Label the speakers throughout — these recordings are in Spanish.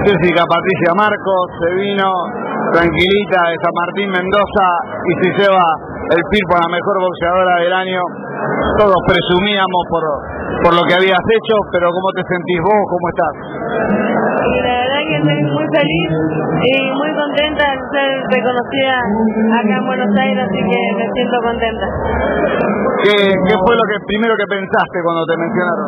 Speaker 1: Jessica Patricia Marcos se vino tranquilita de San Martín, Mendoza, y se lleva el Firpo a la mejor boxeadora del año. Todos presumíamos por lo que habías hecho, pero ¿cómo te sentís vos? ¿Cómo estás?
Speaker 2: La verdad que estoy muy feliz y muy contenta de ser reconocida acá en Buenos Aires, así que me siento contenta.
Speaker 1: ¿Qué fue lo primero que pensaste cuando te mencionaron?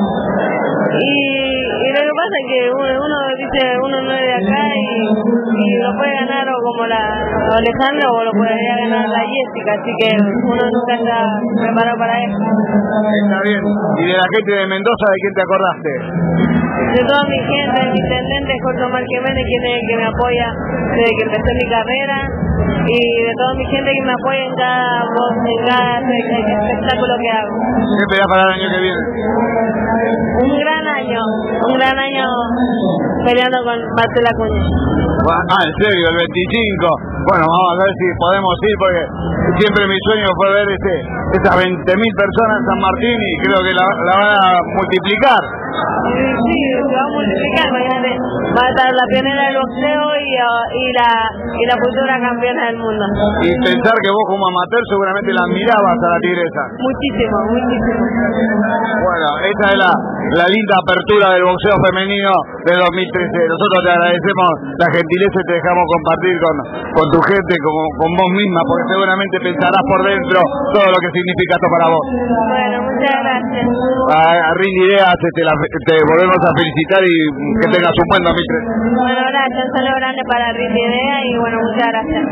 Speaker 2: Y lo que pasa es que uno dice, uno no es de acá y lo puede ganar o como la Alejandra o lo podría ganar la Jessica, así que uno nunca está preparado para eso.
Speaker 1: Está bien. ¿Y de la gente de Mendoza, de quién te acordaste?
Speaker 2: De toda mi gente, de mi intendente Jorge Omar Jiménez, quien es el que me apoya desde que empecé mi carrera, y de toda mi gente que me apoya en cada espectáculo que hago.
Speaker 1: ¿Qué esperás para el año que viene?
Speaker 2: Un gran año peleando con Marcela Cuña.
Speaker 1: En serio, el 25. Bueno, vamos a ver si podemos ir, porque siempre mi sueño fue ver esas 20.000 personas en San Martín, y creo que la van a multiplicar.
Speaker 2: Sí, se va a multiplicar. Mañana va a estar la pionera del boxeo y la futura campeona del mundo.
Speaker 1: Y pensar que vos como amateur seguramente la admirabas a la tigresa.
Speaker 2: Muchísimo.
Speaker 1: Bueno, esa es la linda apertura del boxeo femenino de 2013. Nosotros te agradecemos la gentileza y te dejamos compartir con tu gente, con vos misma, porque seguramente pensarás por dentro todo lo que significa esto para vos.
Speaker 2: Bueno, muchas gracias.
Speaker 1: A Ring Ideas te volvemos a felicitar y que tengas un buen 2013.
Speaker 2: Bueno, gracias, un saludo grande para Ring Ideas y bueno, muchas gracias.